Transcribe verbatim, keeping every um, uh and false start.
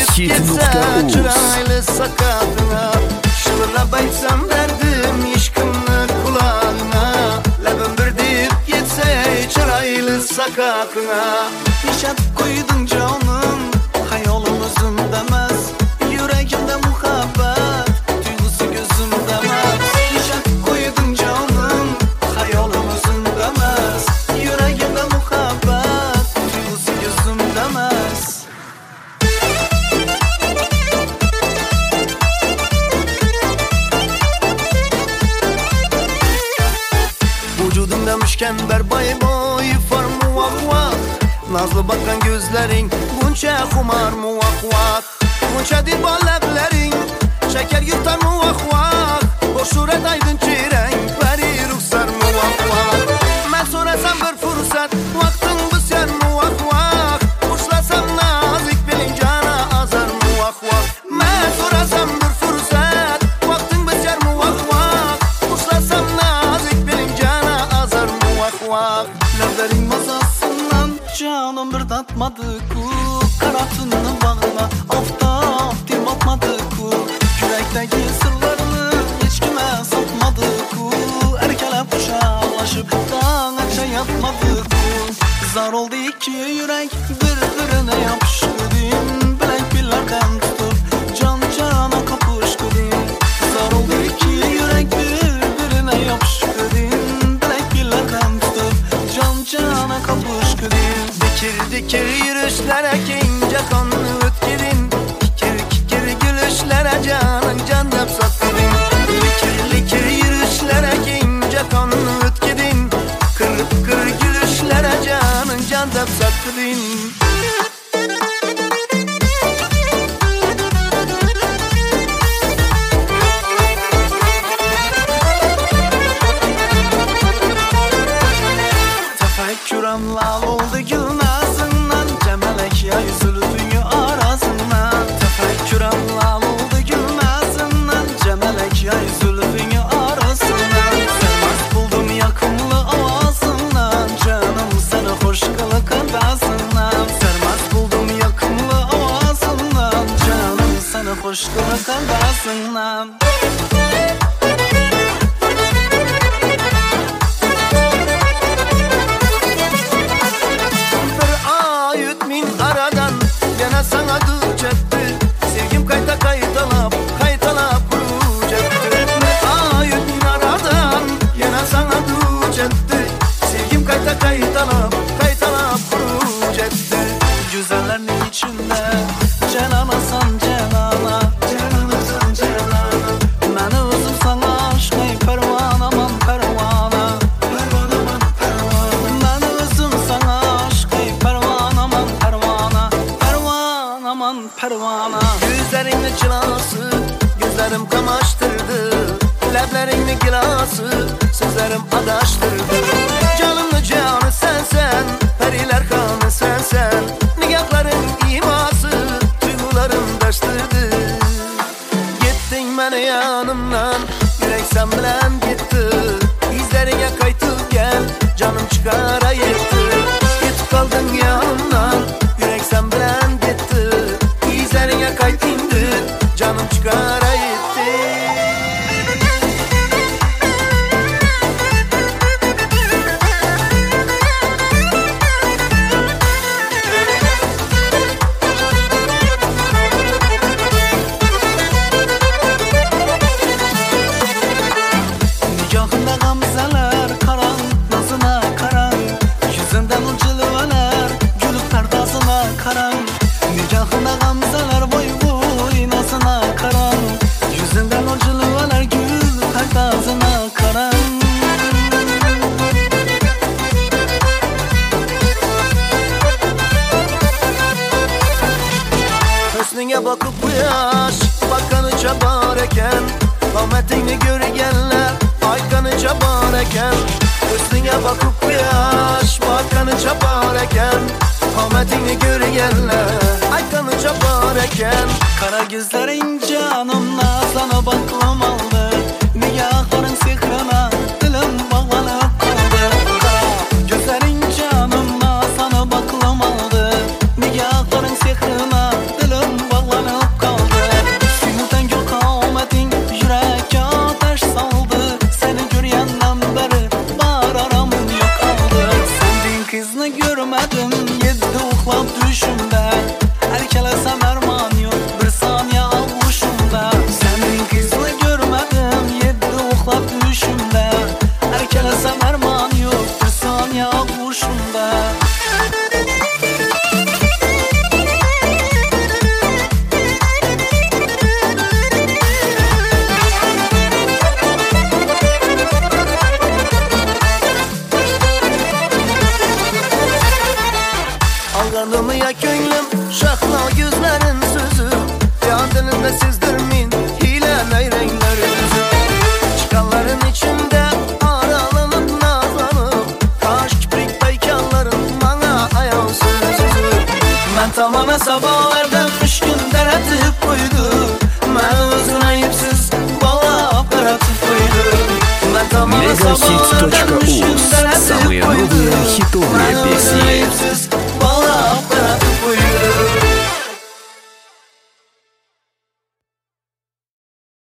gitse çıraylı sakatına. Şıvırla baytsam verdim işkımını kulağına. Lebim bir deyip gitse çıraylı sakatına. Nişat koydun canım hayalımızın demez. Yüreğimde muhabbet duygusu gözüm demez. Nişat koydun canım hayalımızın demez. Yüreğimde muhabbet duygusu gözüm demez. Vücudumda müşkember bay boy formu vak vak. Nazlı bakan gözlerin bunca kumar mı vak vak. Bunca dil balakların şeker yutar mı vak vak. O suret aydın çirenk veri ruhsar mı vak vak. Ben sorasam bir fırsat vaktin büser mı vak vak. Uçlasam nazik bilin cana azar mı vak vak. Ben sorasam bir fırsat vaktin büser mı vak vak. Uçlasam nazik bilin cana azar mı vak vak. Lavlerin mazasından canım bir tatmadı ku. Kanatını bağla aftap dim atmadı ku. Yürekteki sırlarını hiç kime satmadı ku. Erkelep kuşaklaşıp dağaça yatmadı ku. Zar oldu iki yürek birbirine yapıştı din. Bilek billerden tutup can cana kapıştı din. Zar oldu iki yürek birbirine yapıştı din. Bilek billerden tutup can cana kapıştı din. Dikir dikir yürüyüşlere kince kanlı ötkirin. Kikir kikir gülüşlere canın can yap sattırın. Likir likir yürüyüşlere kince kanlı ötkirin. Kırıp kır gülüşlere canın can yap sattırın. Tefekkürüm lal oldu gülmesinden. Cemelek yay zülfünü arasından. Tefekkürüm lal oldu gülmesinden. Cemelek yay zülfünü arasından. Sevmez buldum yakımlı avazından. Canım seni hoş kılı kadasından. Sevmez buldum yakımlı avazından. Canım seni hoş kılı kadasından. Sana duracaktı sevgim kayta kaytalap kaytalap kuracaktı. Ayın aradan yana sana duracaktı sevgim kayta kaytalap kaytalap kuracaktı. Güzellerin içinde Celana san celana, Celana san celana. Ben özüm sana aşkı pervana man pervana, Pervana man pervana. Ben özüm sana aşkı pervana man pervana, Pervana man pervana. Gözlerinin çılası gözlerim kamaştırdı. Leblerinin gilası sözlerim adaştırdı. Canımlı canı sensen, periler kanı sensen. Nigahların iması duygularım daştırdı. Gittin beni yanımdan, yürek sen bilen gitti. İzlerine kaytıp gel, canım çıkara yetti. Gitip kaldın yanımdan, yürek sen bilen gitti. İzlerine kaytındı, canım çıkara yetti. Nikahında gamzeler karan, nazına karan. Yüzünden o cilveler gülüp perdasına karan. Nikahında gamzeler boy boy nazına karan. Yüzünden o cilveler gülüp perdasına karan. Hüsnüne bakıp bu yaş bakanı çabar eken. Rahmetini görgenler aykanı çabar eken. Hüsnüne bakıp bu yaş bakanı çabar eken. Rahmetini görgenler aykanı çabar eken. Kara gözlerin canımla sana baklamalı. Nigahların sihrine dilim bağlanıp kaldı. Kara gözlerin canımla sana baklamalı. Nigahların sihrine dilim bağlanıp uxlab düşümdə Ərkələsəm ərman yox bir saniyə avuşumda Sənin qızını görmədim yeddi uxlab düşümdə Ərkələsəm ərman yox bir saniyə avuşumda Aldanımı ya könlüm şahlal gözlerin sözü Can dilimde sizdirmin hile neyrenkler yüzü Çıkanların içinde aralanıp nazlanıp Kaş kiprik peykanların bana ayağı sözü Ben tamana sabahlardan üç gün deretip koydu Ben özün ayıpsız bala karatip koydu Ben tamana sabahlardan üç gün deretip koydu Ben özün ayıpsız